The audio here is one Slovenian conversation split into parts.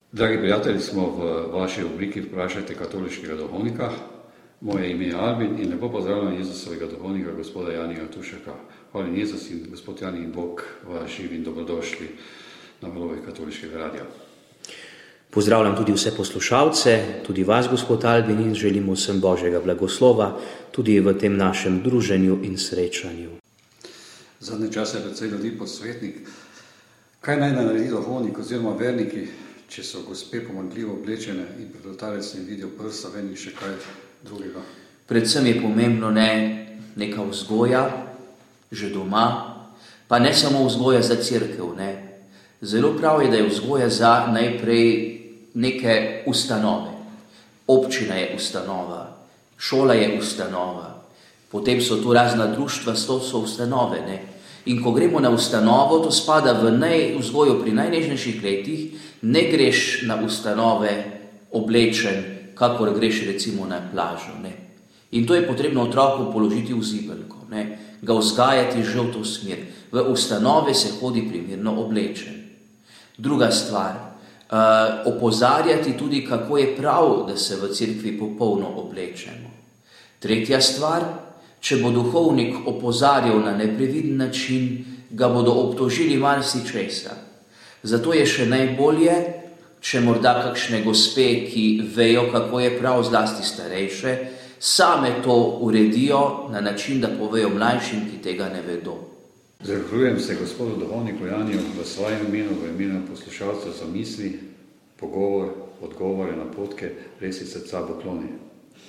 Dragi prijatelji, smo v vaši obliki Vprašajte katoliškega duhovnika. Moje ime je Albin in lepo pozdravljam Jezusovega duhovnika, gospoda Janija Tušeka. Hvala Jezus in gospod Jani in Bog vas živi in dobrodošli na valovih katoliškega radia. Pozdravljam tudi vse poslušalce, tudi vas, gospod Albin, in želimo vsem Božjega blagoslova tudi v tem našem druženju in srečanju. Zadnje čase je precej ljudi posvetnik. Kaj naj naredi duhovnik oziroma verniki, če so gospe pomanjkljivo oblečene in pred oltarjem se jim vidijo prsa ven in še kaj drugega? Predvsem je pomembno neka vzgoja, že doma, pa ne samo vzgoja za cerkev. Zelo prav je, da je vzgoja za najprej neke ustanove. Občina je ustanova, šola je ustanova, potem so tu razna društva, to so ustanove. In ko gremo na ustanovo, to spada v vzgojo pri najnežnejših letih, ne greš na ustanove oblečen, kakor greš recimo na plažo. In to je potrebno otroku položiti v zibelko, ga vzgajati že v to smer. V ustanove se hodi primerno oblečen. Druga stvar, opozarjati tudi, kako je prav, da se v cerkvi popolno oblečemo. Tretja stvar, če bo duhovnik opozarjal na nepreviden način, ga bodo obtožili marsičesa. Zato je še najbolje, če morda kakšne gospe, ki vejo, kako je prav, zlasti starejše, same to uredijo na način, da povejo mlajšim, ki tega ne vedo. Zahvaljujem se gospodu duhovniku Janiju v svojem imenu, v imenu poslušalcev za misli, pogovor, odgovore, napotke, res iz srca pokloni.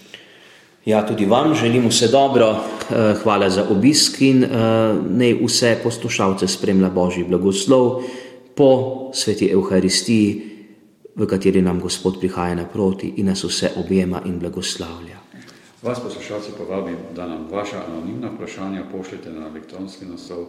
Ja, tudi vam želim vse dobro, hvala za obisk in naj vse poslušalce spremlja Božji blagoslov po sveti Evharistiji, v kateri nam Gospod prihaja naproti in nas vse objema in blagoslavlja. Vas poslušalci povabim, da nam vaša anonimna vprašanja pošljete na elektronski naslov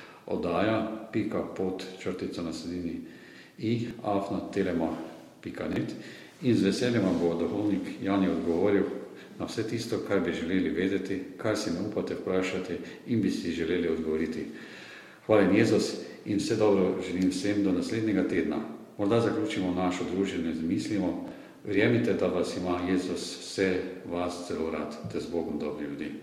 oddaja.pod_i@telema.net in z veseljem vam bo duhovnik Jani odgovoril na vse tisto, kar bi želeli vedeti, kar si ne upate vprašati in bi si želeli odgovoriti. Hvala Jezus in vse dobro želim vsem do naslednjega tedna. Morda zaključimo našo druženje z mislimo: verjemite, da vas ima Jezus vse vas celo rad, te z Bogom dobri ljudi.